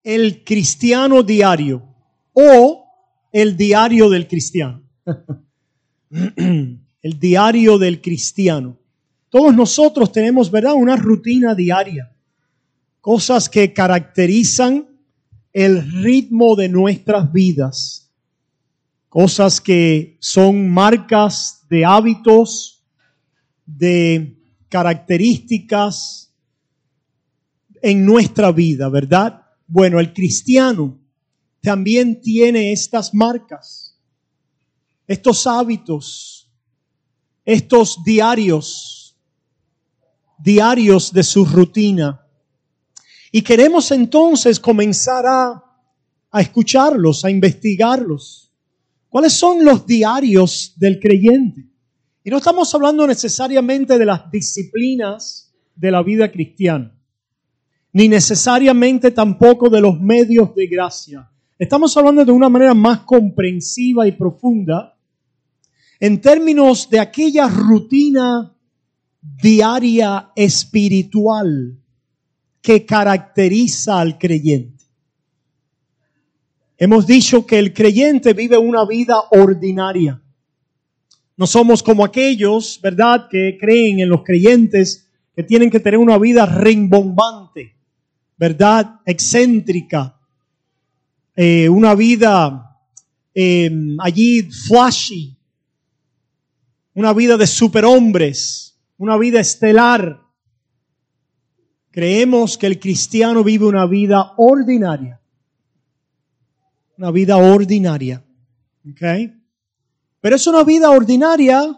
el cristiano diario o el diario del cristiano. El diario del cristiano. Todos nosotros tenemos, ¿verdad?, una rutina diaria. Cosas que caracterizan el ritmo de nuestras vidas. Cosas que son marcas de hábitos, de características en nuestra vida, ¿verdad? Bueno, el cristiano también tiene estas marcas, estos hábitos, estos diarios de su rutina. Y queremos entonces comenzar a escucharlos, a investigarlos. ¿Cuáles son los diarios del creyente? Y no estamos hablando necesariamente de las disciplinas de la vida cristiana, ni necesariamente tampoco de los medios de gracia. Estamos hablando de una manera más comprensiva y profunda en términos de aquella rutina diaria espiritual que caracteriza al creyente. Hemos dicho que el creyente vive una vida ordinaria. No somos como aquellos, ¿verdad?, que creen en los creyentes que tienen que tener una vida rimbombante, ¿verdad?, excéntrica, una vida allí flashy, una vida de superhombres, una vida estelar. Creemos que el cristiano vive una vida ordinaria. Una vida ordinaria. ¿Ok? Pero es una vida ordinaria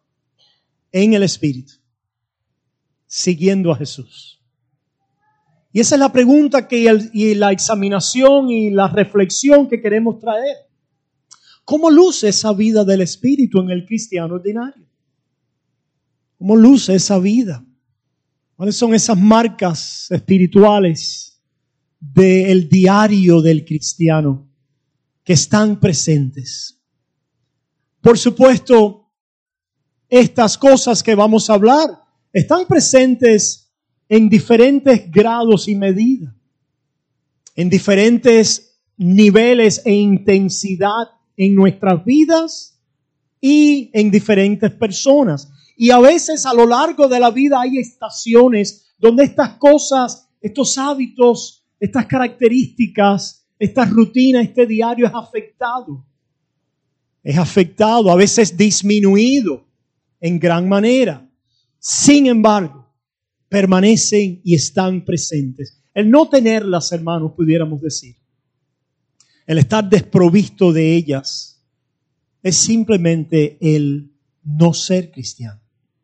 en el Espíritu, siguiendo a Jesús. Y esa es la pregunta y la examinación y la reflexión que queremos traer. ¿Cómo luce esa vida del Espíritu en el cristiano ordinario? ¿Cómo luce esa vida? ¿Cuáles son esas marcas espirituales del diario del cristiano que están presentes? Por supuesto, estas cosas que vamos a hablar están presentes en diferentes grados y medidas, en diferentes niveles e intensidad en nuestras vidas y en diferentes personas. Y a veces a lo largo de la vida hay estaciones donde estas cosas, estos hábitos, estas características, esta rutina, este diario es afectado. Es afectado, a veces disminuido en gran manera. Sin embargo, permanecen y están presentes. El no tenerlas, hermanos, pudiéramos decir, el estar desprovisto de ellas, es simplemente el no ser cristiano.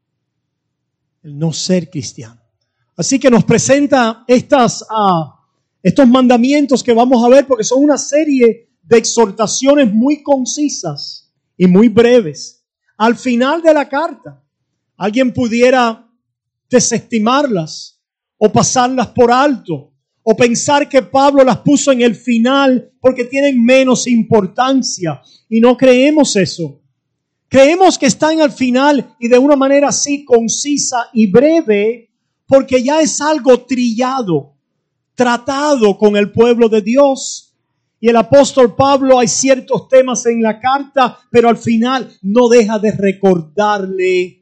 El no ser cristiano. Así que nos presenta estos mandamientos que vamos a ver, porque son una serie de exhortaciones muy concisas y muy breves. Al final de la carta, alguien pudiera desestimarlas o pasarlas por alto o pensar que Pablo las puso en el final porque tienen menos importancia, y no creemos eso. Creemos que están al final y de una manera así concisa y breve porque ya es algo trillado, tratado con el pueblo de Dios. Y el apóstol Pablo, hay ciertos temas en la carta, pero al final no deja de recordarle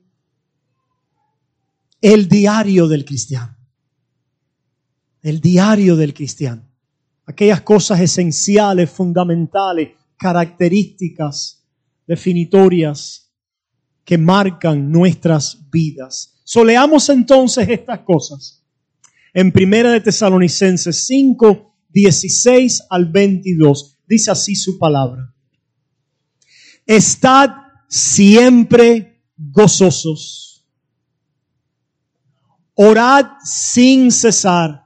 el diario del cristiano. El diario del cristiano. Aquellas cosas esenciales, fundamentales, características, definitorias que marcan nuestras vidas. Leamos entonces estas cosas. En 1 Tesalonicenses 5, 16 al 22. Dice así su palabra. Estad siempre gozosos. Orad sin cesar.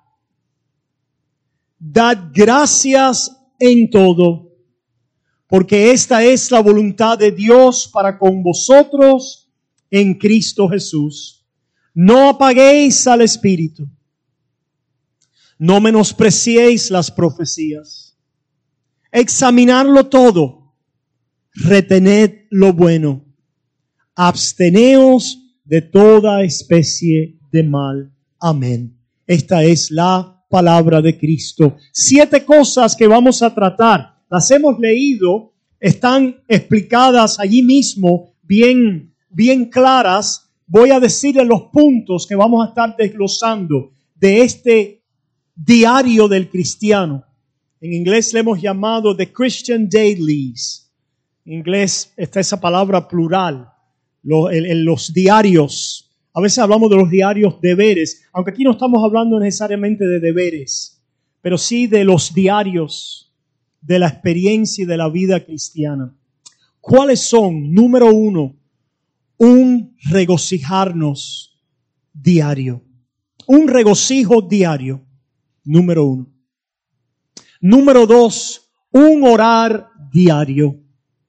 Dad gracias en todo, porque esta es la voluntad de Dios para con vosotros en Cristo Jesús. No apaguéis al Espíritu. No menospreciéis las profecías. Examinadlo todo. Retened lo bueno. Absteneos de toda especie de mal. Amén. Esta es la palabra de Cristo. 7 cosas que vamos a tratar. Las hemos leído, están explicadas allí mismo, bien claras. Voy a decirles los puntos que vamos a estar desglosando de este diario del cristiano. En inglés le hemos llamado The Christian Dailies. En inglés está esa palabra plural, los diarios. A veces hablamos de los diarios deberes, aunque aquí no estamos hablando necesariamente de deberes, pero sí de los diarios de la experiencia y de la vida cristiana. ¿Cuáles son? Número 1, un regocijarnos diario. Un regocijo diario, número 1. Número 2, un orar diario.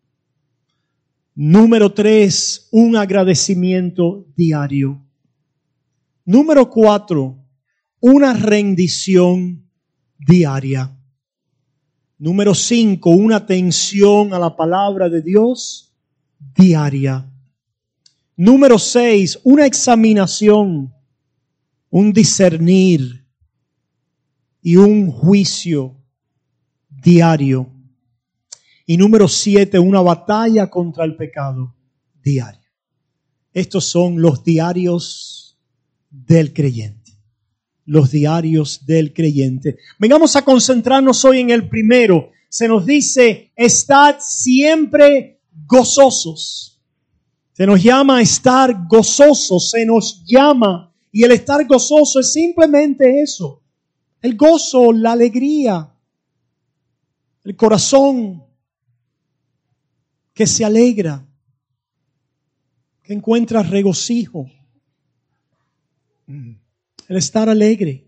Número 3, un agradecimiento diario. Número 4, una rendición diaria. Número 5, una atención a la palabra de Dios diaria. Número 6, una examinación, un discernir y un juicio diario. Y número 7, una batalla contra el pecado diario. Estos son los diarios del creyente. Los diarios del creyente. Vengamos a concentrarnos hoy en el primero. Se nos dice, estad siempre gozosos. Se nos llama a estar gozosos, se nos llama. Y el estar gozoso es simplemente eso. El gozo, la alegría, el corazón que se alegra, que encuentra regocijo, el estar alegre.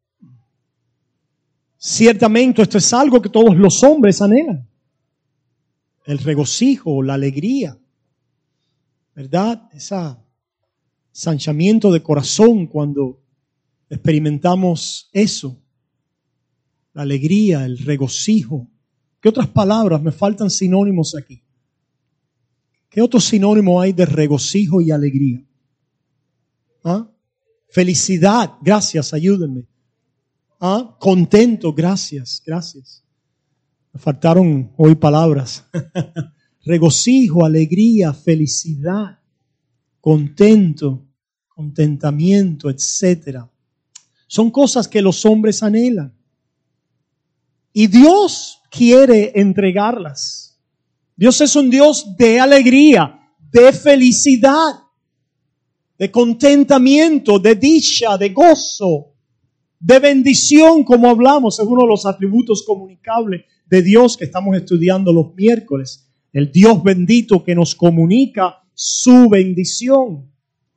Ciertamente esto es algo que todos los hombres anhelan, el regocijo, la alegría, ¿verdad? Ese ensanchamiento de corazón cuando experimentamos eso, la alegría, el regocijo. ¿Qué otras palabras? Me faltan sinónimos aquí. ¿Qué otro sinónimo hay de regocijo y alegría? ¿Ah? Felicidad, gracias, ayúdenme. ¿Ah? Contento, gracias. Me faltaron hoy palabras. Regocijo, alegría, felicidad, contento, contentamiento, etc. Son cosas que los hombres anhelan. Y Dios quiere entregarlas. Dios es un Dios de alegría, de felicidad, de contentamiento, de dicha, de gozo, de bendición, como hablamos, es uno de los atributos comunicables de Dios que estamos estudiando los miércoles. El Dios bendito que nos comunica su bendición.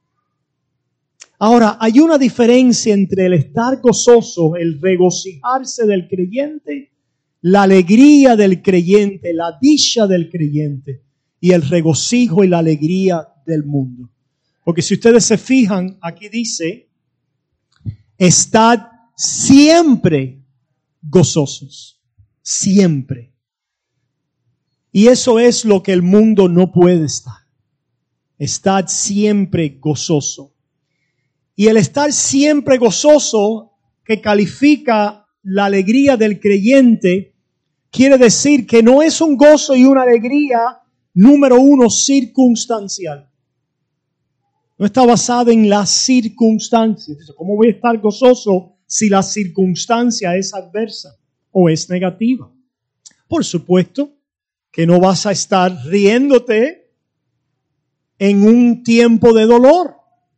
Ahora, hay una diferencia entre el estar gozoso, el regocijarse del creyente, la alegría del creyente, la dicha del creyente y el regocijo y la alegría del mundo. Porque si ustedes se fijan, aquí dice, estad siempre gozosos, siempre. Y eso es lo que el mundo no puede estar. Estad siempre gozoso. Y el estar siempre gozoso, que califica la alegría del creyente, quiere decir que no es un gozo y una alegría, número 1, circunstancial. No está basada en las circunstancias. ¿Cómo voy a estar gozoso si la circunstancia es adversa o es negativa? Por supuesto que no vas a estar riéndote en un tiempo de dolor.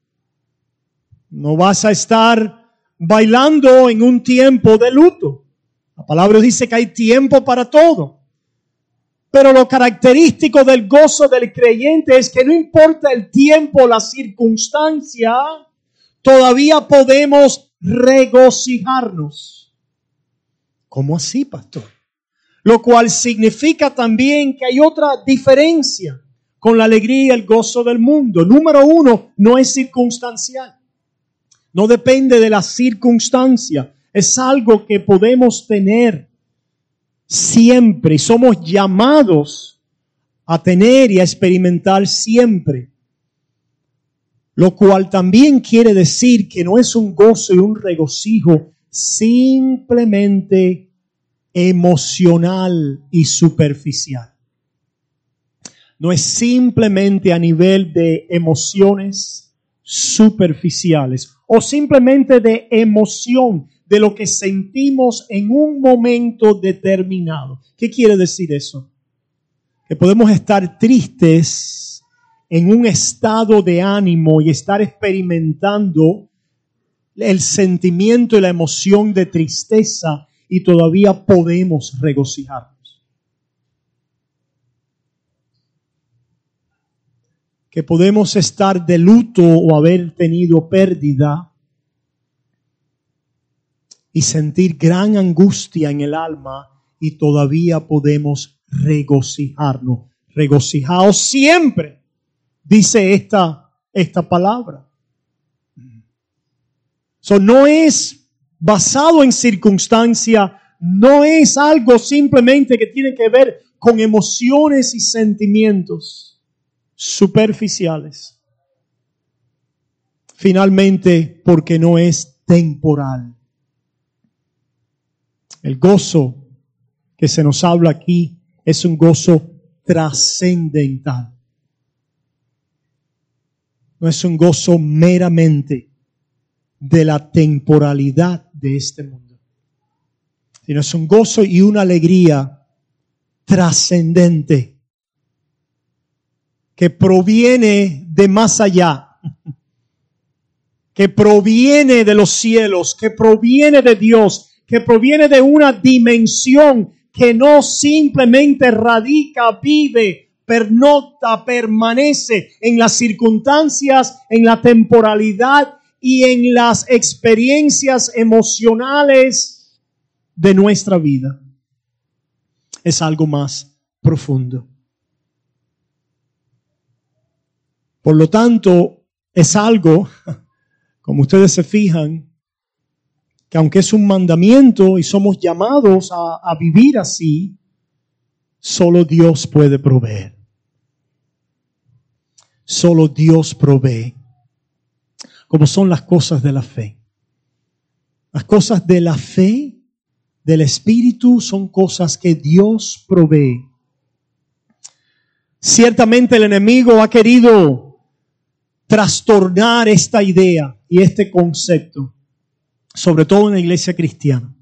No vas a estar bailando en un tiempo de luto. La palabra dice que hay tiempo para todo. Pero lo característico del gozo del creyente es que no importa el tiempo, la circunstancia, todavía podemos regocijarnos. ¿Cómo así, pastor? Lo cual significa también que hay otra diferencia con la alegría y el gozo del mundo. Número 1, no es circunstancial. No depende de la circunstancia. Es algo que podemos tener siempre y somos llamados a tener y a experimentar siempre. Lo cual también quiere decir que no es un gozo y un regocijo simplemente emocional y superficial. No es simplemente a nivel de emociones superficiales o simplemente de emoción, de lo que sentimos en un momento determinado. ¿Qué quiere decir eso? Que podemos estar tristes en un estado de ánimo y estar experimentando el sentimiento y la emoción de tristeza y todavía podemos regocijarnos. Que podemos estar de luto o haber tenido pérdida y sentir gran angustia en el alma y todavía podemos regocijarnos. Regocijaos siempre, dice esta palabra. No es basado en circunstancia, no es algo simplemente que tiene que ver con emociones y sentimientos superficiales. Finalmente, porque no es temporal. El gozo que se nos habla aquí es un gozo trascendental. No es un gozo meramente de la temporalidad de este mundo, sino es un gozo y una alegría trascendente que proviene de más allá, que proviene de los cielos, que proviene de Dios, que proviene de una dimensión que no simplemente radica, vive, pernocta, permanece en las circunstancias, en la temporalidad y en las experiencias emocionales de nuestra vida. Es algo más profundo. Por lo tanto, es algo, como ustedes se fijan, que aunque es un mandamiento y somos llamados a vivir así, solo Dios puede proveer. Solo Dios provee. Como son las cosas de la fe. Las cosas de la fe, del Espíritu, son cosas que Dios provee. Ciertamente el enemigo ha querido trastornar esta idea y este concepto, sobre todo en la iglesia cristiana.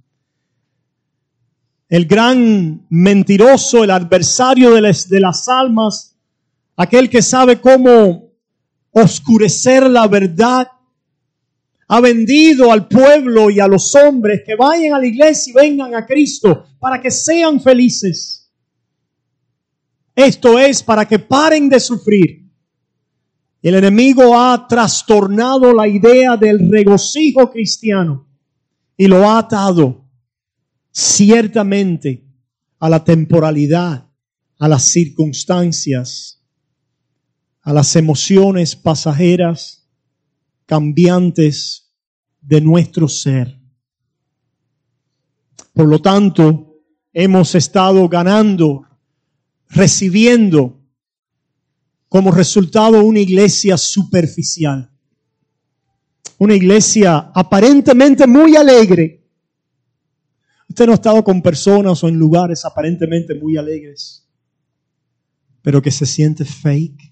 El gran mentiroso, el adversario de las almas, aquel que sabe cómo oscurecer la verdad, ha vendido al pueblo y a los hombres que vayan a la iglesia y vengan a Cristo para que sean felices. Esto es para que paren de sufrir. El enemigo ha trastornado la idea del regocijo cristiano y lo ha atado ciertamente a la temporalidad, a las circunstancias, a las emociones pasajeras, cambiantes de nuestro ser. Por lo tanto, hemos estado ganando, recibiendo como resultado una iglesia superficial. Una iglesia aparentemente muy alegre. Usted no ha estado con personas o en lugares aparentemente muy alegres, pero que se siente fake.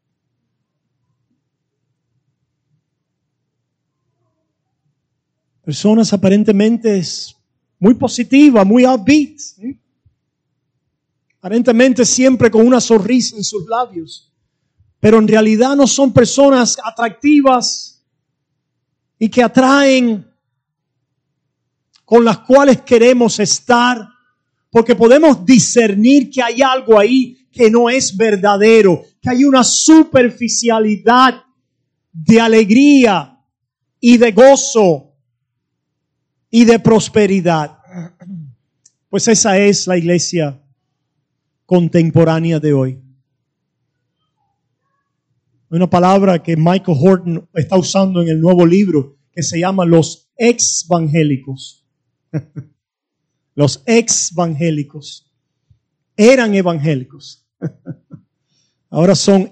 Personas aparentemente muy positivas, muy upbeat, ¿sí? Aparentemente siempre con una sonrisa en sus labios, pero en realidad no son personas atractivas y que atraen, con las cuales queremos estar, porque podemos discernir que hay algo ahí que no es verdadero, que hay una superficialidad de alegría y de gozo y de prosperidad. Pues esa es la iglesia contemporánea de hoy. Una palabra que Michael Horton está usando en el nuevo libro que se llama los ex-evangélicos. Los ex-evangélicos. Eran evangélicos. Ahora son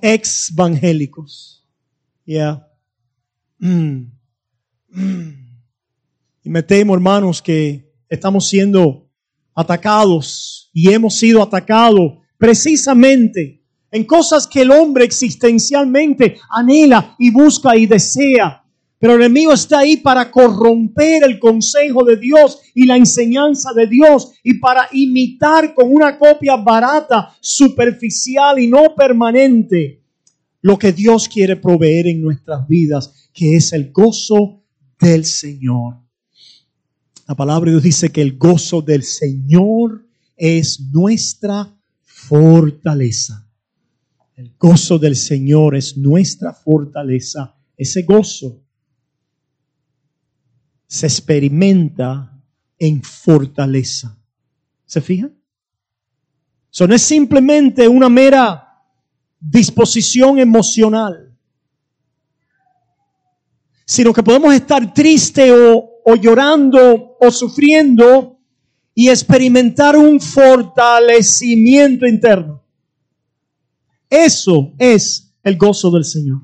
ex-evangélicos. Yeah. Y me temo, hermanos, que estamos siendo atacados y hemos sido atacados precisamente en cosas que el hombre existencialmente anhela y busca y desea. Pero el enemigo está ahí para corromper el consejo de Dios y la enseñanza de Dios y para imitar con una copia barata, superficial y no permanente lo que Dios quiere proveer en nuestras vidas, que es el gozo del Señor. La palabra de Dios dice que el gozo del Señor es nuestra fortaleza. El gozo del Señor es nuestra fortaleza. Ese gozo se experimenta en fortaleza. ¿Se fijan? Eso no es simplemente una mera disposición emocional, sino que podemos estar tristes o llorando o sufriendo y experimentar un fortalecimiento interno. Eso es el gozo del Señor.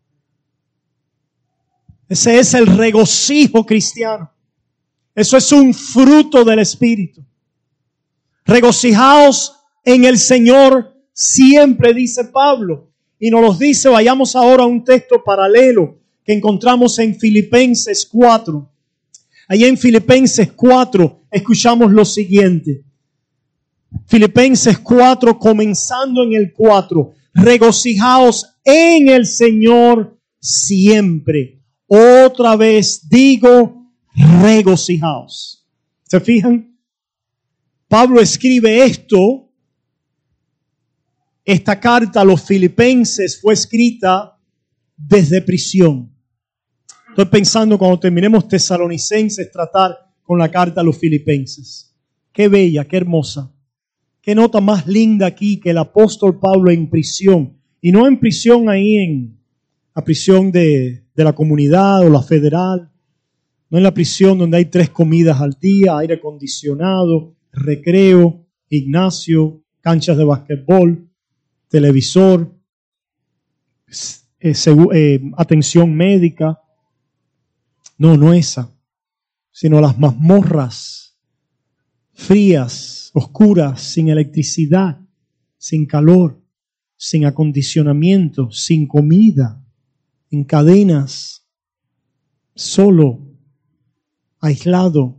Ese es el regocijo cristiano. Eso es un fruto del Espíritu. Regocijaos en el Señor siempre, dice Pablo. Y nos lo dice, vayamos ahora a un texto paralelo que encontramos en Filipenses 4. Allí en Filipenses 4 escuchamos lo siguiente. Filipenses 4, comenzando en el 4. Regocijaos en el Señor siempre. Otra vez digo, regocijaos. ¿Se fijan? Pablo escribe esto. Esta carta a los filipenses fue escrita desde prisión. Estoy pensando cuando terminemos Tesalonicenses tratar con la carta a los filipenses. Qué bella, qué hermosa. Qué nota más linda aquí que el apóstol Pablo en prisión. Y no en prisión ahí en la prisión de la comunidad o la federal. No en la prisión donde hay 3 comidas al día, aire acondicionado, recreo, gimnasio, canchas de basquetbol, televisor, atención médica. No esa, sino las mazmorras frías, oscuras, sin electricidad, sin calor, sin acondicionamiento, sin comida, en cadenas, solo, aislado,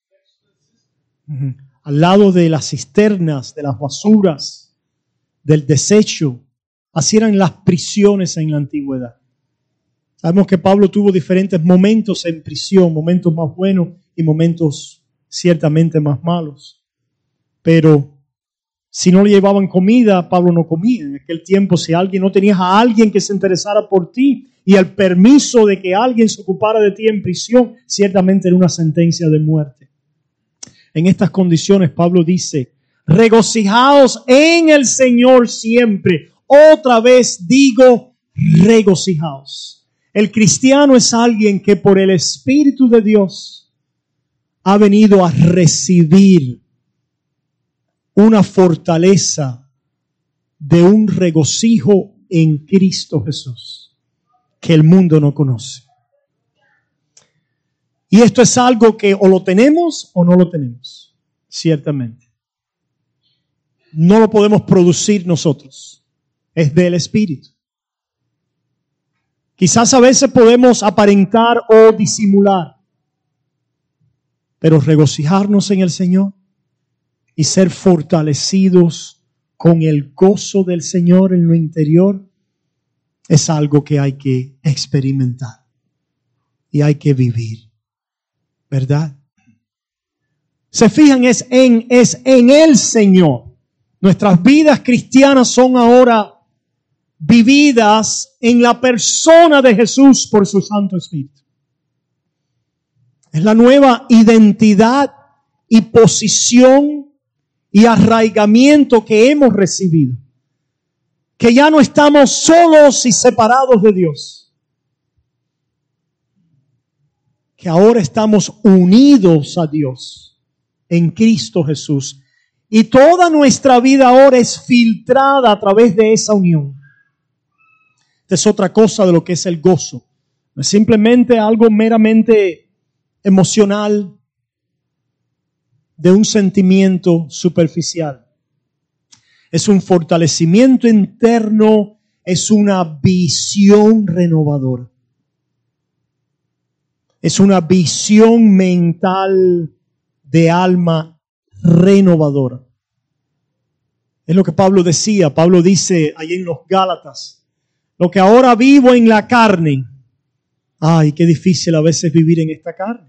al lado de las cisternas, de las basuras, del desecho. Así eran las prisiones en la antigüedad. Sabemos que Pablo tuvo diferentes momentos en prisión, momentos más buenos y momentos ciertamente más malos. Pero si no le llevaban comida, Pablo no comía. En aquel tiempo, si alguien no tenías a alguien que se interesara por ti y el permiso de que alguien se ocupara de ti en prisión, ciertamente era una sentencia de muerte. En estas condiciones, Pablo dice, regocijaos en el Señor siempre. Otra vez digo, regocijaos. El cristiano es alguien que por el Espíritu de Dios ha venido a recibir una fortaleza de un regocijo en Cristo Jesús que el mundo no conoce. Y esto es algo que o lo tenemos o no lo tenemos, ciertamente. No lo podemos producir nosotros, es del Espíritu. Quizás a veces podemos aparentar o disimular, pero regocijarnos en el Señor y ser fortalecidos con el gozo del Señor en lo interior es algo que hay que experimentar y hay que vivir, ¿verdad? Se fijan, es en el Señor. Nuestras vidas cristianas son ahora vividas en la persona de Jesús por su Santo Espíritu. Es la nueva identidad y posición y arraigamiento que hemos recibido. Que ya no estamos solos y separados de Dios. Que ahora estamos unidos a Dios en Cristo Jesús. Y toda nuestra vida ahora es filtrada a través de esa unión. Esta es otra cosa de lo que es el gozo. No es simplemente algo meramente emocional, de un sentimiento superficial. Es un fortalecimiento interno, es una visión renovadora. Es una visión mental de alma renovadora. Es lo que Pablo decía. Pablo dice ahí en los Gálatas, lo que ahora vivo en la carne. Ay, qué difícil a veces vivir en esta carne.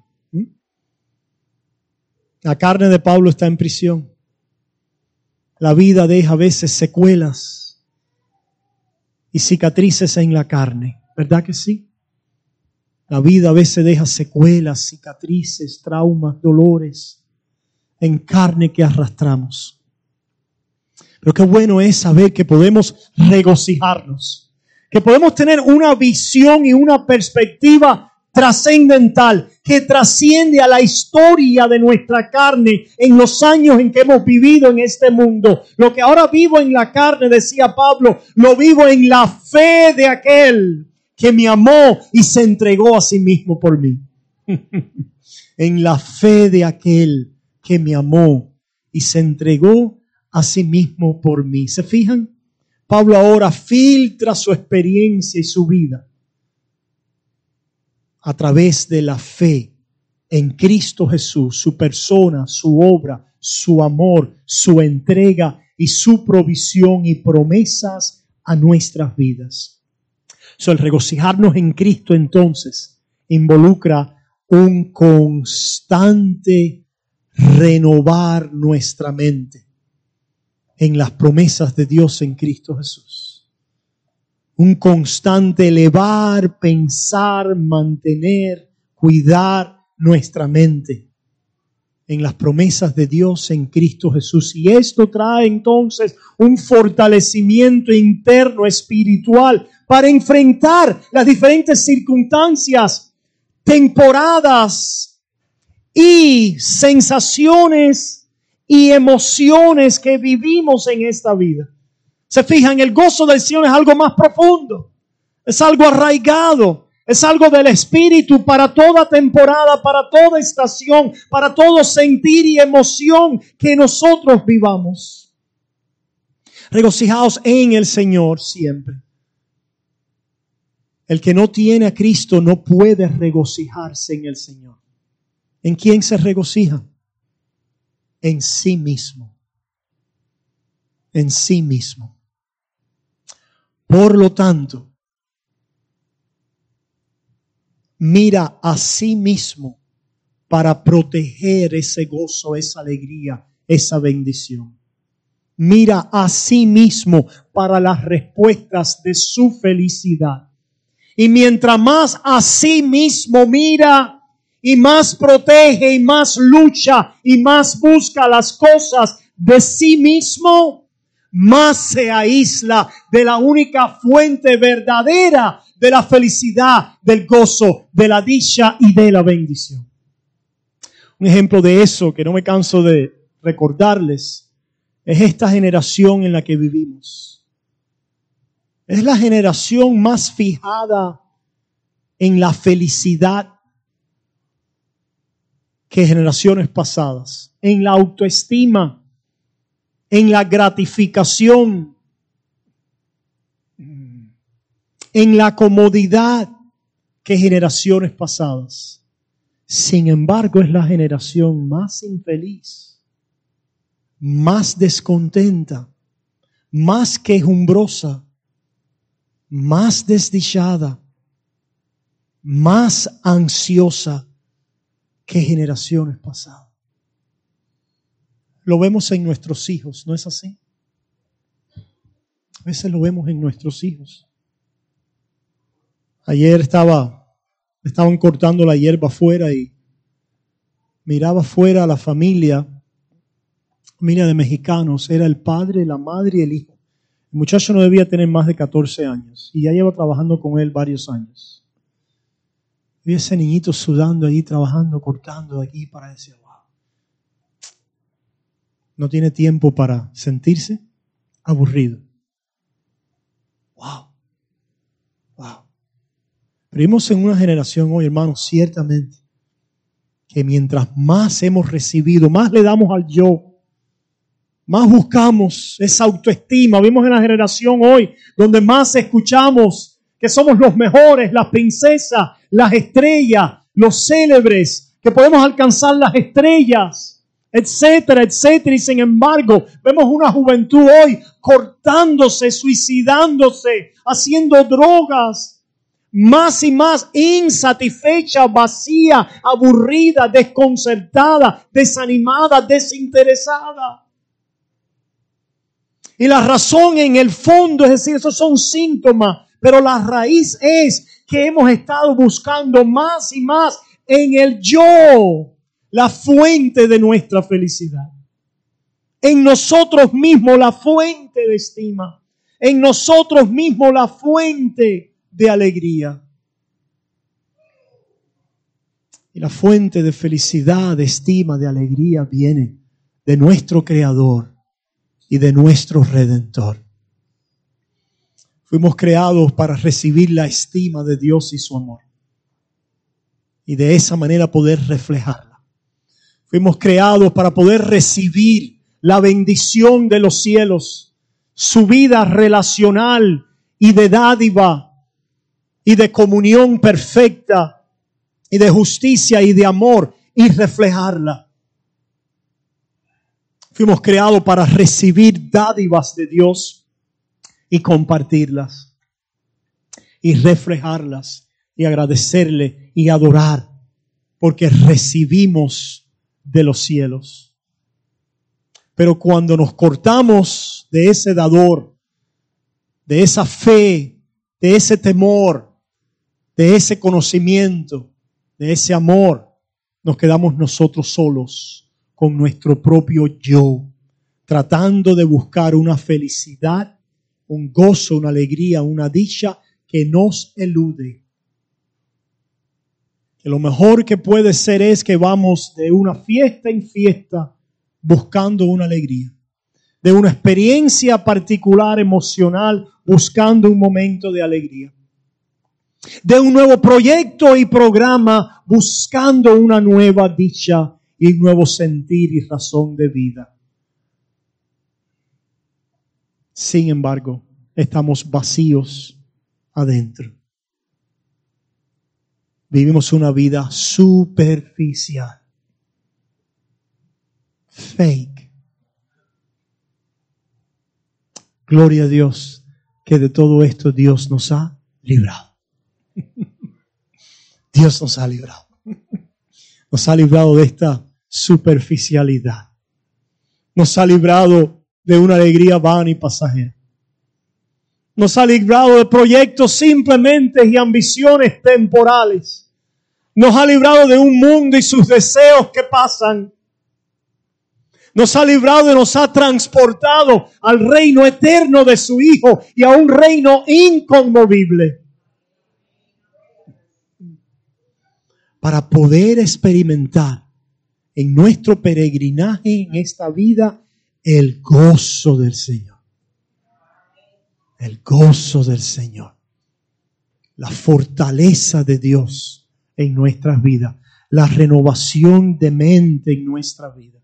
La carne de Pablo está en prisión. La vida deja a veces secuelas y cicatrices en la carne. ¿Verdad que sí? La vida a veces deja secuelas, cicatrices, traumas, dolores en carne que arrastramos. Pero qué bueno es saber que podemos regocijarnos, que podemos tener una visión y una perspectiva trascendental que trasciende a la historia de nuestra carne en los años en que hemos vivido en este mundo. Lo que ahora vivo en la carne, decía Pablo, lo vivo en la fe de aquel que me amó y se entregó a sí mismo por mí. En la fe de aquel que me amó y se entregó a sí mismo por mí. ¿Se fijan? Pablo ahora filtra su experiencia y su vida a través de la fe en Cristo Jesús, su persona, su obra, su amor, su entrega y su provisión y promesas a nuestras vidas. El regocijarnos en Cristo entonces involucra un constante renovar nuestra mente en las promesas de Dios en Cristo Jesús. Un constante elevar, pensar, mantener, cuidar nuestra mente en las promesas de Dios en Cristo Jesús. Y esto trae entonces un fortalecimiento interno espiritual para enfrentar las diferentes circunstancias, temporadas y sensaciones y emociones que vivimos en esta vida. Se fijan, el gozo del Señor es algo más profundo, es algo arraigado, es algo del Espíritu para toda temporada, para toda estación, para todo sentir y emoción que nosotros vivamos. Regocijaos en el Señor siempre. El que no tiene a Cristo no puede regocijarse en el Señor. ¿En quién se regocija? En sí mismo. En sí mismo. Por lo tanto, mira a sí mismo para proteger ese gozo, esa alegría, esa bendición. Mira a sí mismo para las respuestas de su felicidad. Y mientras más a sí mismo mira y más protege y más lucha y más busca las cosas de sí mismo, más se aísla de la única fuente verdadera de la felicidad, del gozo, de la dicha y de la bendición. Un ejemplo de eso que no me canso de recordarles es esta generación en la que vivimos. Es la generación más fijada en la felicidad que generaciones pasadas, en la autoestima, en la gratificación, en la comodidad que generaciones pasadas. Sin embargo, es la generación más infeliz, más descontenta, más quejumbrosa, más desdichada, más ansiosa que generaciones pasadas. Lo vemos en nuestros hijos, ¿no es así? A veces lo vemos en nuestros hijos. Ayer estaban cortando la hierba afuera y miraba afuera a la familia de mexicanos. Era el padre, la madre y el hijo. El muchacho no debía tener más de 14 años y ya lleva trabajando con él varios años. Vi ese niñito sudando ahí, trabajando, cortando de aquí para decir, wow. No tiene tiempo para sentirse aburrido. Wow. Wow. Vivimos en una generación hoy, hermanos, ciertamente, que mientras más hemos recibido, más le damos al yo, más buscamos esa autoestima. Vimos en la generación hoy donde más escuchamos que somos los mejores, las princesas, las estrellas, los célebres, que podemos alcanzar las estrellas, etcétera, etcétera. Y sin embargo, vemos una juventud hoy cortándose, suicidándose, haciendo drogas, más y más insatisfecha, vacía, aburrida, desconcertada, desanimada, desinteresada. Y la razón en el fondo, es decir, esos son síntomas, pero la raíz es que hemos estado buscando más y más en el yo, la fuente de nuestra felicidad. En nosotros mismos la fuente de estima. En nosotros mismos la fuente de alegría. Y la fuente de felicidad, de estima, de alegría viene de nuestro Creador y de nuestro Redentor. Fuimos creados para recibir la estima de Dios y su amor. Y de esa manera poder reflejarla. Fuimos creados para poder recibir la bendición de los cielos, su vida relacional y de dádiva y de comunión perfecta y de justicia y de amor y reflejarla. Fuimos creados para recibir dádivas de Dios y compartirlas y reflejarlas y agradecerle y adorar porque recibimos de los cielos. Pero cuando nos cortamos de ese dador, de esa fe, de ese temor, de ese conocimiento, de ese amor, nos quedamos nosotros solos con nuestro propio yo, tratando de buscar una felicidad, un gozo, una alegría, una dicha que nos elude. Que lo mejor que puede ser es que vamos de una fiesta en fiesta buscando una alegría, de una experiencia particular emocional buscando un momento de alegría, de un nuevo proyecto y programa buscando una nueva dicha y un nuevo sentir y razón de vida. Sin embargo, estamos vacíos adentro. Vivimos una vida superficial, fake. Gloria a Dios que de todo esto Dios nos ha librado. Dios nos ha librado. Nos ha librado de esta superficialidad. Nos ha librado de una alegría vana y pasajera. Nos ha librado de proyectos simplemente y ambiciones temporales. Nos ha librado de un mundo y sus deseos que pasan. Nos ha librado y nos ha transportado al reino eterno de su Hijo y a un reino inconmovible. Para poder experimentar en nuestro peregrinaje en esta vida el gozo del Señor. El gozo del Señor. La fortaleza de Dios en nuestras vidas. La renovación de mente en nuestra vida.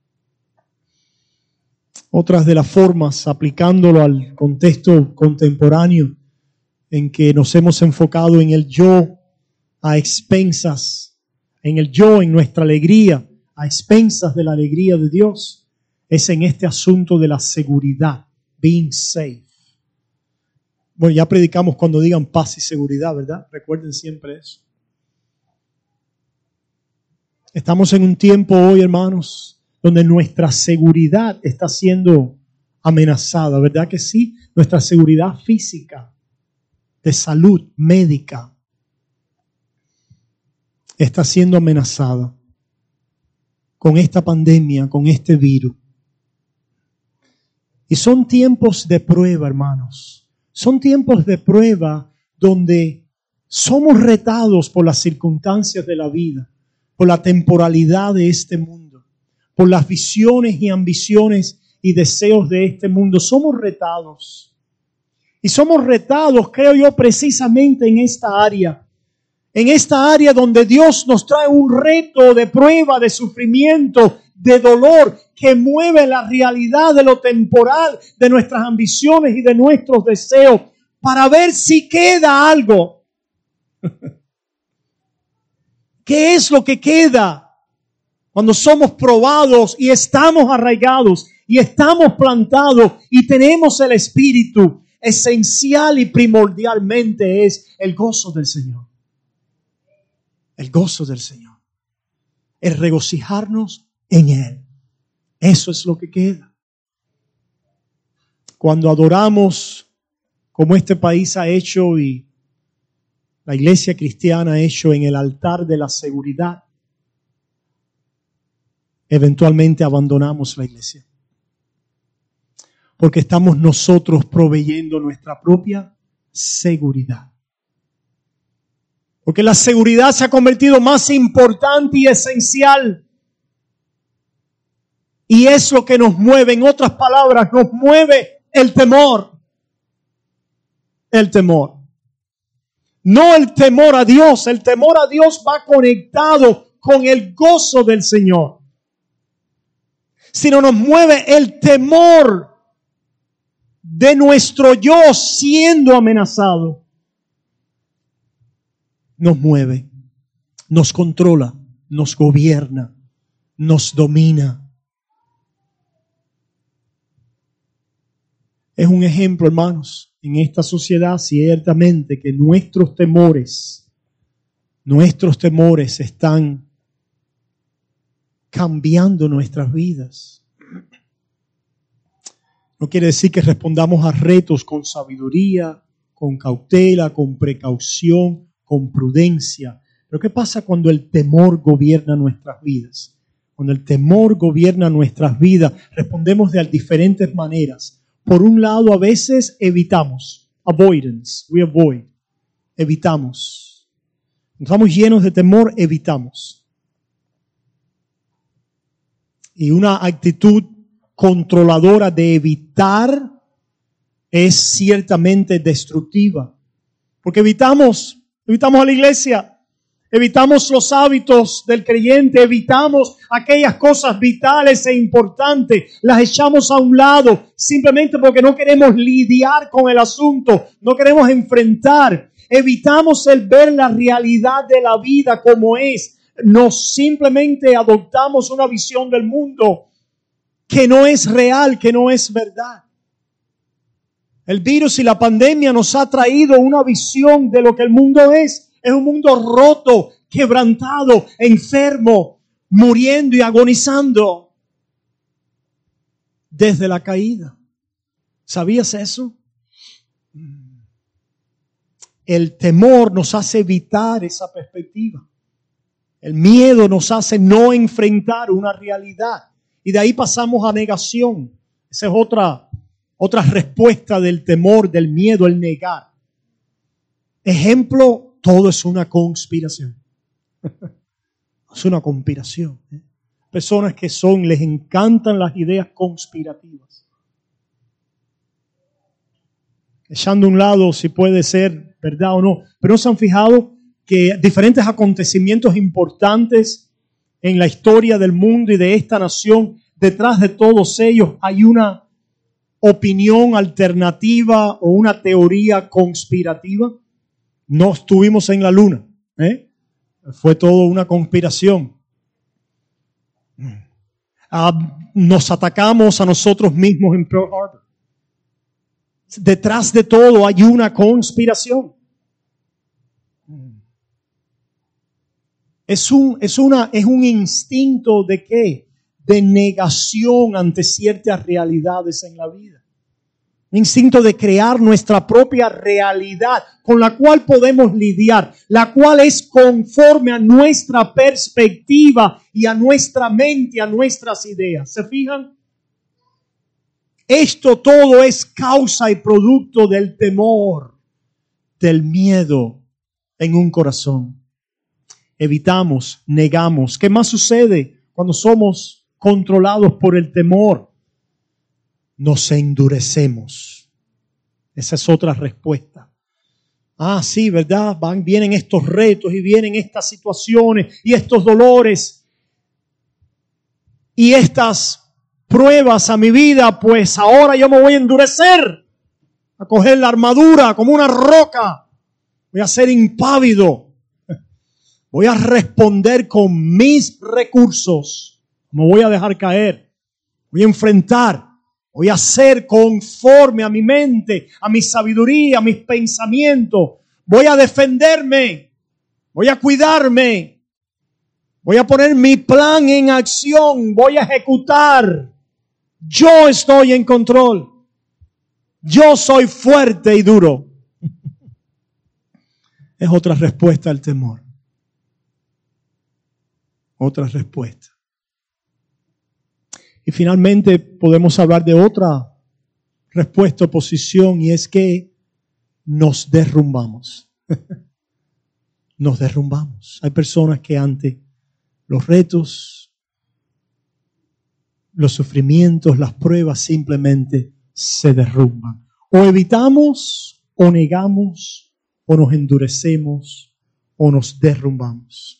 Otras de las formas, aplicándolo al contexto contemporáneo en que nos hemos enfocado en el yo a expensas, en el yo, en nuestra alegría, a expensas de la alegría de Dios, es en este asunto de la seguridad, being safe. Bueno, ya predicamos cuando digan paz y seguridad, ¿verdad? Recuerden siempre eso. Estamos en un tiempo hoy, hermanos, donde nuestra seguridad está siendo amenazada, ¿verdad que sí? Nuestra seguridad física, de salud, médica, está siendo amenazada con esta pandemia, con este virus. Y son tiempos de prueba, hermanos. Son tiempos de prueba donde somos retados por las circunstancias de la vida, por la temporalidad de este mundo, por las visiones y ambiciones y deseos de este mundo. Somos retados. Y somos retados, creo yo, precisamente en esta área, en esta área donde Dios nos trae un reto de prueba, de sufrimiento, de dolor, que mueve la realidad de lo temporal, de nuestras ambiciones y de nuestros deseos, para ver si queda algo. ¿Qué es lo que queda cuando somos probados y estamos arraigados y estamos plantados y tenemos el Espíritu? Esencial y primordialmente es el gozo del Señor. El gozo del Señor. El regocijarnos en Él. Eso es lo que queda. Cuando adoramos como este país ha hecho y la iglesia cristiana ha hecho en el altar de la seguridad, eventualmente abandonamos la iglesia. Porque estamos nosotros proveyendo nuestra propia seguridad. Porque la seguridad se ha convertido más importante y esencial. Y es lo que nos mueve. En otras palabras, nos mueve el temor. El temor. No el temor a Dios. El temor a Dios va conectado con el gozo del Señor. Sino nos mueve el temor de nuestro yo siendo amenazado. Nos mueve, nos controla, nos gobierna, nos domina. Es un ejemplo, hermanos, en esta sociedad ciertamente que nuestros temores están cambiando nuestras vidas. No quiere decir que respondamos a retos con sabiduría, con cautela, con precaución, con prudencia. Pero ¿qué pasa cuando el temor gobierna nuestras vidas? Cuando el temor gobierna nuestras vidas, respondemos de diferentes maneras. Por un lado, a veces evitamos. Avoidance. We avoid. Evitamos. Cuando estamos llenos de temor, evitamos. Y una actitud controladora de evitar es ciertamente destructiva. Porque evitamos a la iglesia, evitamos los hábitos del creyente, evitamos aquellas cosas vitales e importantes, las echamos a un lado simplemente porque no queremos lidiar con el asunto, no queremos enfrentar, evitamos el ver la realidad de la vida como es, nos simplemente adoptamos una visión del mundo que no es real, que no es verdad. El virus y la pandemia nos ha traído una visión de lo que el mundo es. Es un mundo roto, quebrantado, enfermo, muriendo y agonizando desde la caída. ¿Sabías eso? El temor nos hace evitar esa perspectiva. El miedo nos hace no enfrentar una realidad. Y de ahí pasamos a negación. Esa es otra respuesta del temor, del miedo, el negar. Ejemplo, todo es una conspiración. Es una conspiración. Personas que les encantan las ideas conspirativas. Echando a un lado si puede ser verdad o no. Pero no se han fijado que diferentes acontecimientos importantes en la historia del mundo y de esta nación, detrás de todos ellos hay una opinión alternativa o una teoría conspirativa. No estuvimos en la luna, fue todo una conspiración. Nos atacamos a nosotros mismos en Pearl Harbor. Detrás de todo hay una conspiración. Es un instinto de ¿qué? De negación ante ciertas realidades en la vida. Un instinto de crear nuestra propia realidad con la cual podemos lidiar, la cual es conforme a nuestra perspectiva y a nuestra mente, a nuestras ideas. ¿Se fijan? Esto todo es causa y producto del temor, del miedo en un corazón. Evitamos, negamos. ¿Qué más sucede cuando somos controlados por el temor? Nos endurecemos. Esa es otra respuesta. Sí, ¿verdad? Vienen estos retos y vienen estas situaciones y estos dolores y estas pruebas a mi vida, pues ahora yo me voy a endurecer, a coger la armadura como una roca. Voy a ser impávido. Voy a responder con mis recursos. Me voy a dejar caer. Voy a enfrentar. Voy a ser conforme a mi mente, a mi sabiduría, a mis pensamientos. Voy a defenderme. Voy a cuidarme. Voy a poner mi plan en acción. Voy a ejecutar. Yo estoy en control. Yo soy fuerte y duro. Es otra respuesta al temor. Otra respuesta. Y finalmente podemos hablar de otra respuesta o posición, y es que nos derrumbamos. Nos derrumbamos. Hay personas que ante los retos, los sufrimientos, las pruebas, simplemente se derrumban. O evitamos, o negamos, o nos endurecemos, o nos derrumbamos.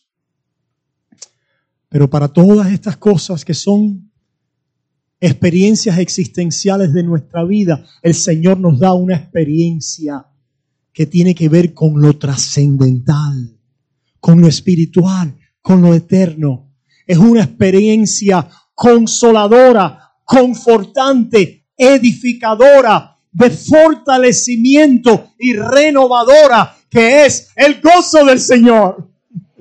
Pero para todas estas cosas que son experiencias existenciales de nuestra vida, el Señor nos da una experiencia que tiene que ver con lo trascendental, con lo espiritual, con lo eterno. Es una experiencia consoladora, confortante, edificadora, de fortalecimiento y renovadora, que es el gozo del Señor.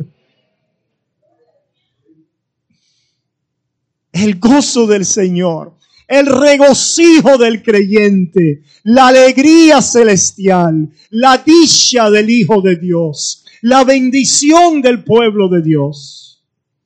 El gozo del Señor, el regocijo del creyente, la alegría celestial, la dicha del Hijo de Dios, la bendición del pueblo de Dios.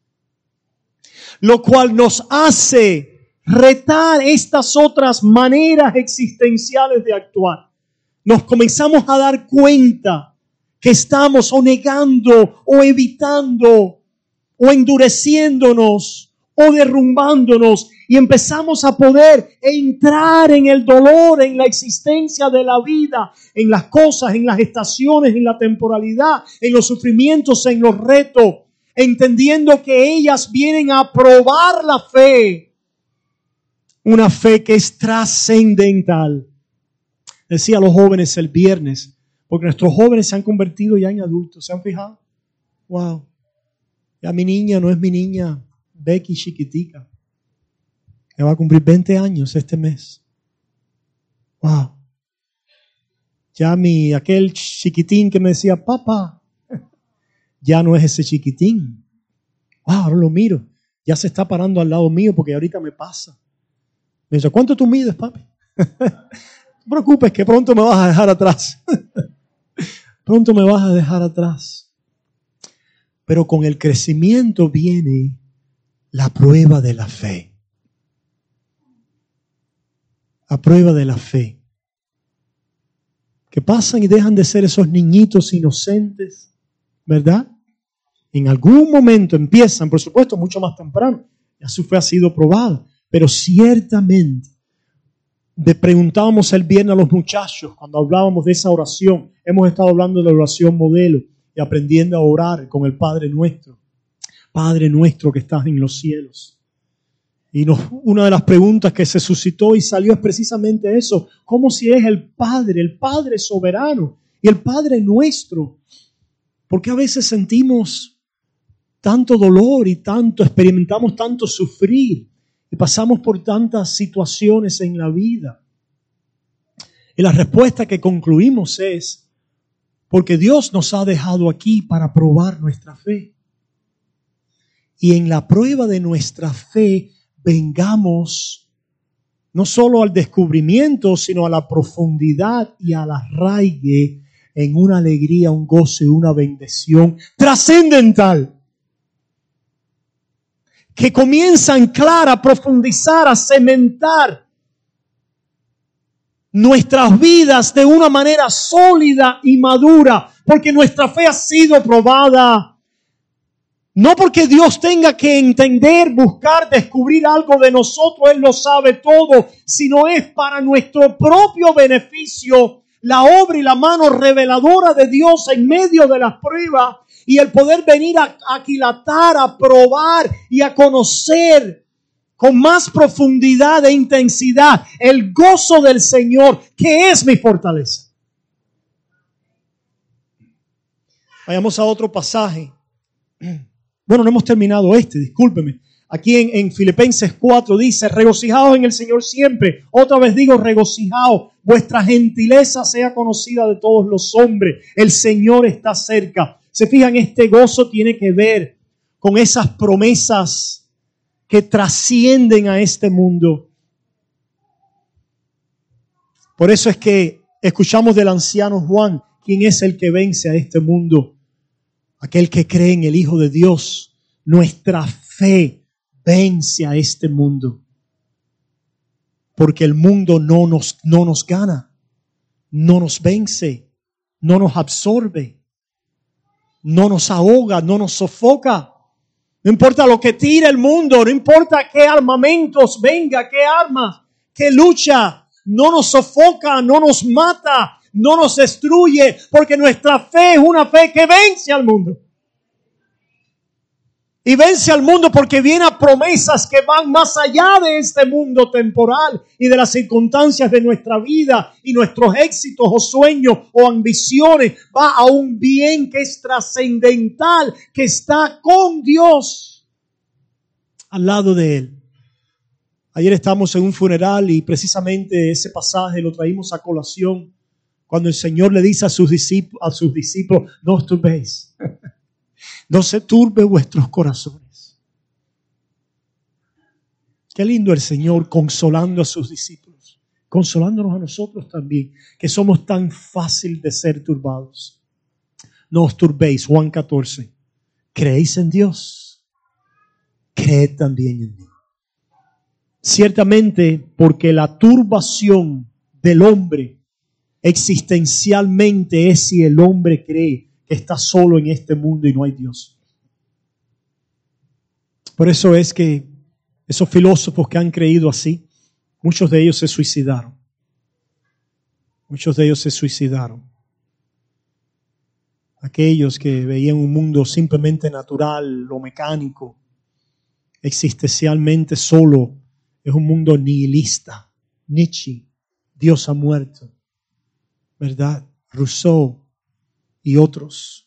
Lo cual nos hace retar estas otras maneras existenciales de actuar. Nos comenzamos a dar cuenta que estamos o negando o evitando o endureciéndonos o derrumbándonos, y empezamos a poder entrar en el dolor, en la existencia de la vida, en las cosas, en las estaciones, en la temporalidad, en los sufrimientos, en los retos, entendiendo que ellas vienen a probar la fe, una fe que es trascendental. Decía a los jóvenes el viernes, porque nuestros jóvenes se han convertido ya en adultos, ¿se han fijado? Wow, ya mi niña no es mi niña Becky chiquitica, que va a cumplir 20 años este mes. Wow. Ya aquel chiquitín que me decía, papá, ya no es ese chiquitín. Wow, ahora lo miro. Ya se está parando al lado mío porque ahorita me pasa. Me dice, ¿cuánto tú mides, papi? No te preocupes que pronto me vas a dejar atrás. Pronto me vas a dejar atrás. Pero con el crecimiento viene la prueba de la fe. La prueba de la fe. Que pasan y dejan de ser esos niñitos inocentes, ¿verdad? En algún momento empiezan, por supuesto, mucho más temprano. Ya su fe ha sido probada. Pero ciertamente, preguntábamos el viernes a los muchachos, cuando hablábamos de esa oración, hemos estado hablando de la oración modelo y aprendiendo a orar con el Padre Nuestro. Padre nuestro que estás en los cielos. Y una de las preguntas que se suscitó y salió es precisamente eso. ¿Cómo si es el Padre soberano y el Padre nuestro? ¿Por qué a veces sentimos tanto dolor y experimentamos tanto sufrir y pasamos por tantas situaciones en la vida? Y la respuesta que concluimos es, porque Dios nos ha dejado aquí para probar nuestra fe. Y en la prueba de nuestra fe vengamos no solo al descubrimiento, sino a la profundidad y al arraigue en una alegría, un gozo y una bendición trascendental. Que comienza a anclar, a profundizar, a cementar nuestras vidas de una manera sólida y madura, porque nuestra fe ha sido probada. No porque Dios tenga que entender, buscar, descubrir algo de nosotros, Él lo sabe todo, sino es para nuestro propio beneficio, la obra y la mano reveladora de Dios en medio de las pruebas y el poder venir a aquilatar, a probar y a conocer con más profundidad e intensidad el gozo del Señor, que es mi fortaleza. Vayamos a otro pasaje. Bueno, no hemos terminado discúlpeme. Aquí en Filipenses 4 dice, regocijaos en el Señor siempre. Otra vez digo, regocijaos. Vuestra gentileza sea conocida de todos los hombres. El Señor está cerca. Se fijan, este gozo tiene que ver con esas promesas que trascienden a este mundo. Por eso es que escuchamos del anciano Juan, ¿quién es el que vence a este mundo? Aquel que cree en el Hijo de Dios. Nuestra fe vence a este mundo. Porque el mundo no nos gana, no nos vence, no nos absorbe, no nos ahoga, no nos sofoca. No importa lo que tire el mundo, no importa qué armamentos venga, qué armas, qué lucha, no nos sofoca, no nos mata, no nos destruye, porque nuestra fe es una fe que vence al mundo. Y vence al mundo porque viene a promesas que van más allá de este mundo temporal y de las circunstancias de nuestra vida y nuestros éxitos o sueños o ambiciones. Va a un bien que es trascendental, que está con Dios al lado de Él. Ayer estábamos en un funeral y precisamente ese pasaje lo traímos a colación cuando el Señor le dice a sus discípulos, no os turbéis. No se turbe vuestros corazones. Qué lindo el Señor consolando a sus discípulos, consolándonos a nosotros también, que somos tan fácil de ser turbados. No os turbéis, Juan 14. ¿Creéis en Dios? Creed también en mí. Ciertamente, porque la turbación del hombre existencialmente es si el hombre cree que está solo en este mundo y no hay Dios. Por eso es que esos filósofos que han creído así, muchos de ellos se suicidaron. Muchos de ellos se suicidaron. Aquellos que veían un mundo simplemente natural o mecánico, existencialmente solo, es un mundo nihilista. Nietzsche, Dios ha muerto, ¿verdad? Rousseau y otros.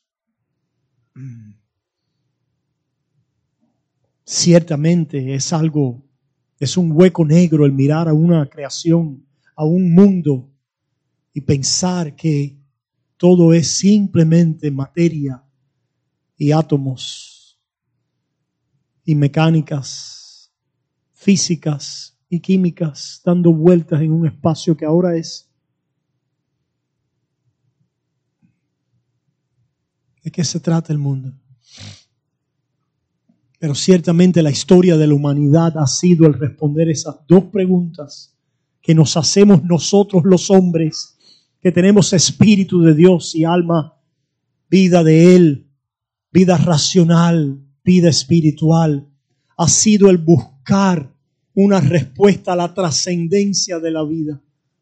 Ciertamente es un hueco negro el mirar a una creación, a un mundo y pensar que todo es simplemente materia y átomos y mecánicas, físicas y químicas dando vueltas en un espacio que ahora es. ¿De qué se trata el mundo? Pero ciertamente la historia de la humanidad ha sido el responder esas dos preguntas que nos hacemos nosotros los hombres, que tenemos espíritu de Dios y alma, vida de Él, vida racional, vida espiritual. Ha sido el buscar una respuesta a la trascendencia de la vida.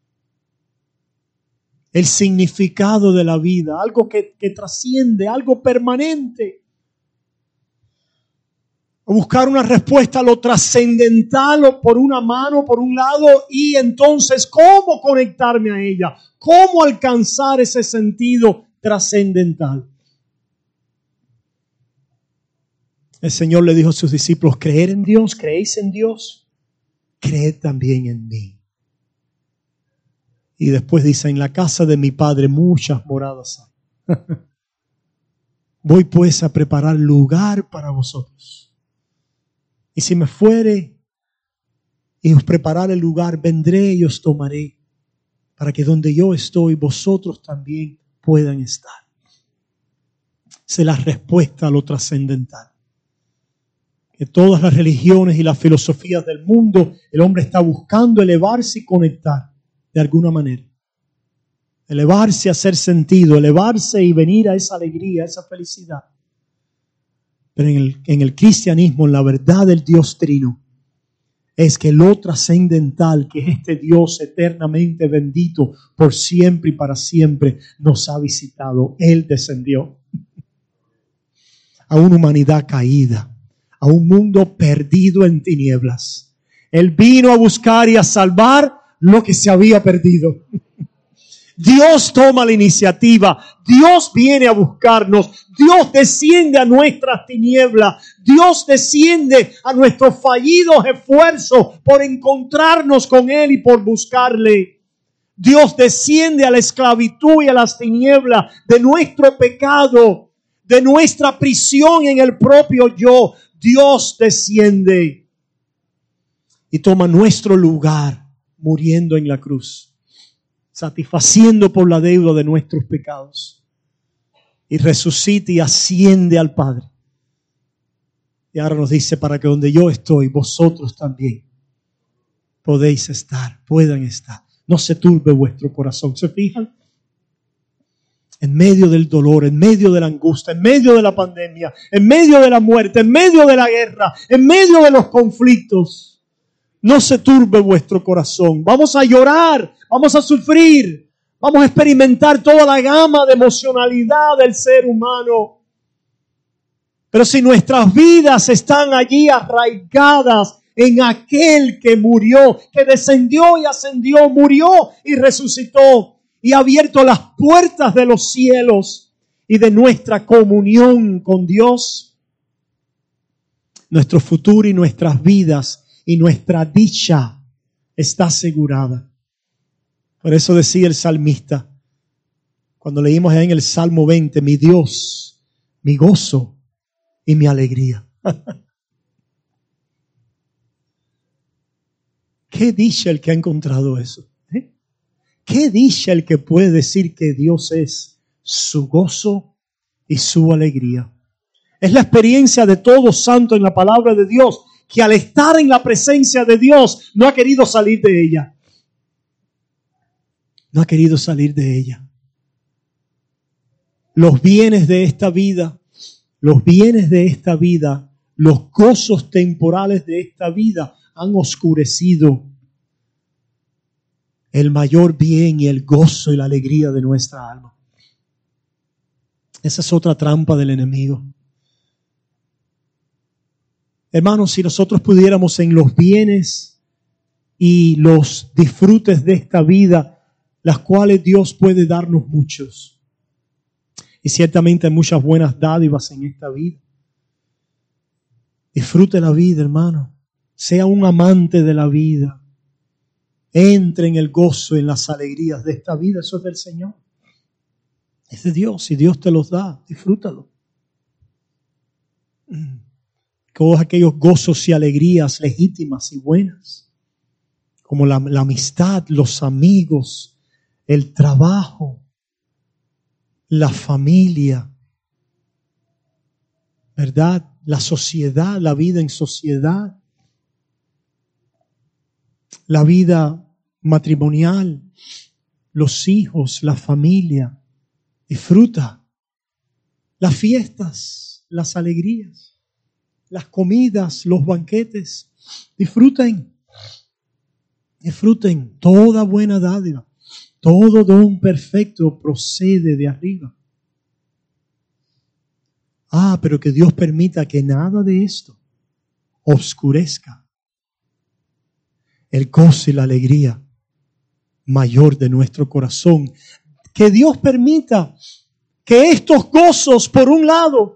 El significado de la vida, algo que trasciende, algo permanente. Buscar una respuesta a lo trascendental o por una mano, por un lado, y entonces ¿cómo conectarme a ella? ¿Cómo alcanzar ese sentido trascendental? El Señor le dijo a sus discípulos, creer en Dios, ¿creéis en Dios? Creed también en mí. Y después dice, en la casa de mi Padre muchas moradas hay. Voy pues a preparar lugar para vosotros. Y si me fuere y os preparare el lugar, vendré y os tomaré, para que donde yo estoy, vosotros también puedan estar. Esa es la respuesta a lo trascendental. Que todas las religiones y las filosofías del mundo, el hombre está buscando elevarse y conectar de alguna manera. Elevarse, hacer sentido, elevarse y venir a esa alegría, a esa felicidad. Pero en el cristianismo, en la verdad del Dios Trino, es que lo trascendental, que es este Dios eternamente bendito por siempre y para siempre, nos ha visitado. Él descendió a una humanidad caída, a un mundo perdido en tinieblas. Él vino a buscar y a salvar lo que se había perdido. Dios toma la iniciativa. Dios viene a buscarnos. Dios desciende a nuestras tinieblas. Dios desciende a nuestros fallidos esfuerzos por encontrarnos con Él y por buscarle. Dios desciende a la esclavitud y a las tinieblas de nuestro pecado, de nuestra prisión en el propio yo. Dios desciende y toma nuestro lugar muriendo en la cruz, satisfaciendo por la deuda de nuestros pecados, y resucita y asciende al Padre. Y ahora nos dice, para que donde yo estoy, vosotros también podéis estar, puedan estar. No se turbe vuestro corazón. ¿Se fijan? En medio del dolor, en medio de la angustia, en medio de la pandemia, en medio de la muerte, en medio de la guerra, en medio de los conflictos, no se turbe vuestro corazón. Vamos a llorar, vamos a sufrir, vamos a experimentar toda la gama de emocionalidad del ser humano. Pero si nuestras vidas están allí arraigadas en aquel que murió, que descendió y ascendió, murió y resucitó, y ha abierto las puertas de los cielos y de nuestra comunión con Dios, nuestro futuro y nuestras vidas y nuestra dicha está asegurada. Por eso decía el salmista, cuando leímos en el Salmo 20, mi Dios, mi gozo y mi alegría. ¿Qué dicha el que ha encontrado eso? ¿Qué dicha el que puede decir que Dios es su gozo y su alegría? Es la experiencia de todo santo en la palabra de Dios, que al estar en la presencia de Dios no ha querido salir de ella. No ha querido salir de ella. Los bienes de esta vida, los gozos temporales de esta vida han oscurecido el mayor bien y el gozo y la alegría de nuestra alma. Esa es otra trampa del enemigo. Hermanos, si nosotros pudiéramos en los bienes y los disfrutes de esta vida, las cuales Dios puede darnos muchos. Y ciertamente hay muchas buenas dádivas en esta vida. Disfrute la vida, hermano. Sea un amante de la vida. Entre en el gozo, en las alegrías de esta vida. Eso es del Señor. Es de Dios. Si Dios te los da, disfrútalo. Todos aquellos gozos y alegrías legítimas y buenas. Como la amistad, los amigos, el trabajo, la familia. ¿Verdad? La sociedad, la vida en sociedad. La vida matrimonial, los hijos, la familia. Disfruta las fiestas, las alegrías, las comidas, los banquetes. Disfruten toda buena dádiva. Todo don perfecto procede de arriba. Pero que Dios permita que nada de esto oscurezca el gozo y la alegría mayor de nuestro corazón. Que Dios permita que estos gozos, por un lado,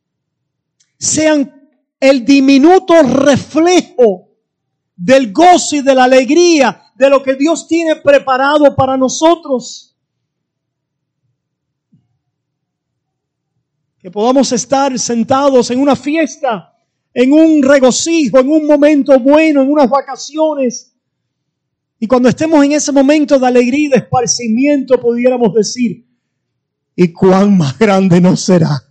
sean el diminuto reflejo del gozo y de la alegría de lo que Dios tiene preparado para nosotros. Que podamos estar sentados en una fiesta, en un regocijo, en un momento bueno, en unas vacaciones. Y cuando estemos en ese momento de alegría y de esparcimiento, pudiéramos decir, ¿y cuán más grande no será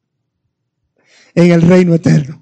en el reino eterno?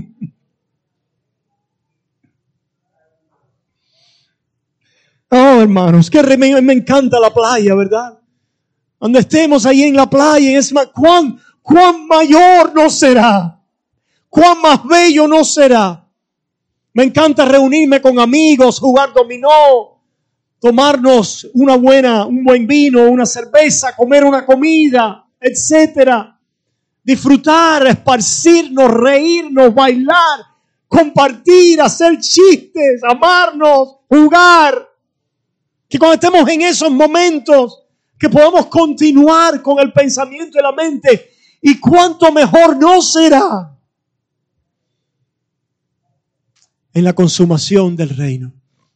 Oh, hermanos, que me encanta la playa, ¿verdad? Cuando estemos ahí en la playa, es más, ¿cuán mayor no será? ¿Cuán más bello no será Me encanta reunirme con amigos, jugar dominó, tomarnos un buen vino, una cerveza, comer una comida, etcétera. Disfrutar, esparcirnos, reírnos, bailar, compartir, hacer chistes, amarnos, jugar. Que cuando estemos en esos momentos, que podamos continuar con el pensamiento de la mente. Y cuánto mejor no será en la consumación del reino.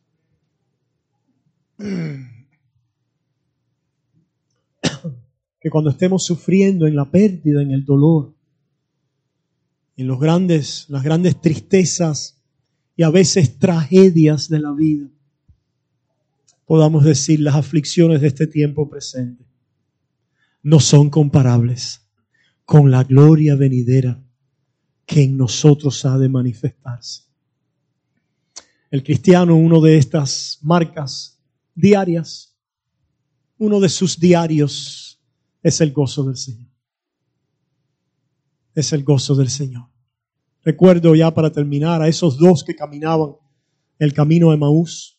Que cuando estemos sufriendo en la pérdida, en el dolor, en las grandes tristezas y a veces tragedias de la vida, podamos decir: las aflicciones de este tiempo presente no son comparables con la gloria venidera que en nosotros ha de manifestarse. El cristiano, una de estas marcas diarias, uno de sus diarios es el gozo del Señor. Es el gozo del Señor. Recuerdo, ya para terminar, a esos dos que caminaban el camino de Emaús.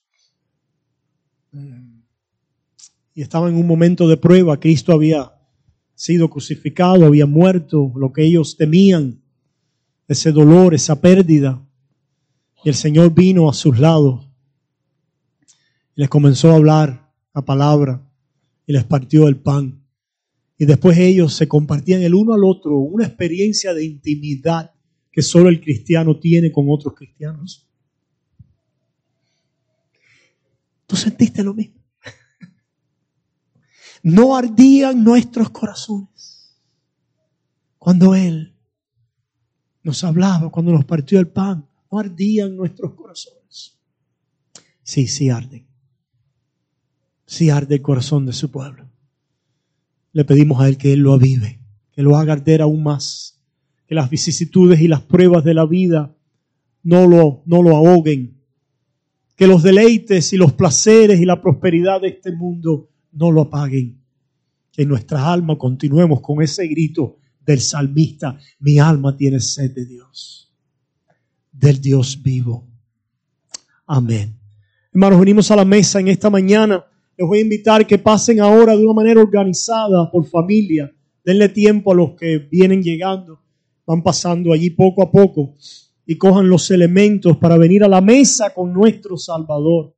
Y estaban en un momento de prueba. Cristo había sido crucificado, había muerto, lo que ellos temían, ese dolor, esa pérdida. Y el Señor vino a sus lados y les comenzó a hablar la palabra y les partió el pan. Y después ellos se compartían el uno al otro una experiencia de intimidad que solo el cristiano tiene con otros cristianos. ¿Tú sentiste lo mismo? No ardían nuestros corazones cuando Él nos hablaba, cuando nos partió el pan. No ardían nuestros corazones. Sí arden. Sí arde el corazón de su pueblo. Le pedimos a Él que Él lo avive, que lo haga arder aún más, que las vicisitudes y las pruebas de la vida no lo ahoguen, que los deleites y los placeres y la prosperidad de este mundo no lo apaguen, que en nuestra alma continuemos con ese grito del salmista: mi alma tiene sed de Dios, del Dios vivo. Amén. Hermanos, venimos a la mesa en esta mañana. Les voy a invitar que pasen ahora de una manera organizada por familia. Denle tiempo a los que vienen llegando. Van pasando allí poco a poco y cojan los elementos para venir a la mesa con nuestro Salvador.